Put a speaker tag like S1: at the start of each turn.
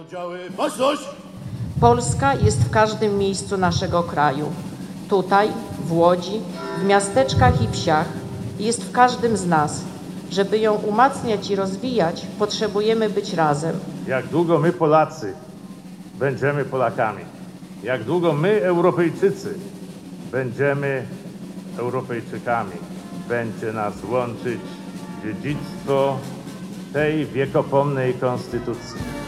S1: oddziały, baczność!
S2: Polska jest w każdym miejscu naszego kraju. Tutaj, w Łodzi, w miasteczkach i wsiach, jest w każdym z nas. Żeby ją umacniać i rozwijać, potrzebujemy być razem.
S3: Jak długo my, Polacy, będziemy Polakami, jak długo my, Europejczycy, będziemy Europejczykami, będzie nas łączyć dziedzictwo tej wiekopomnej konstytucji.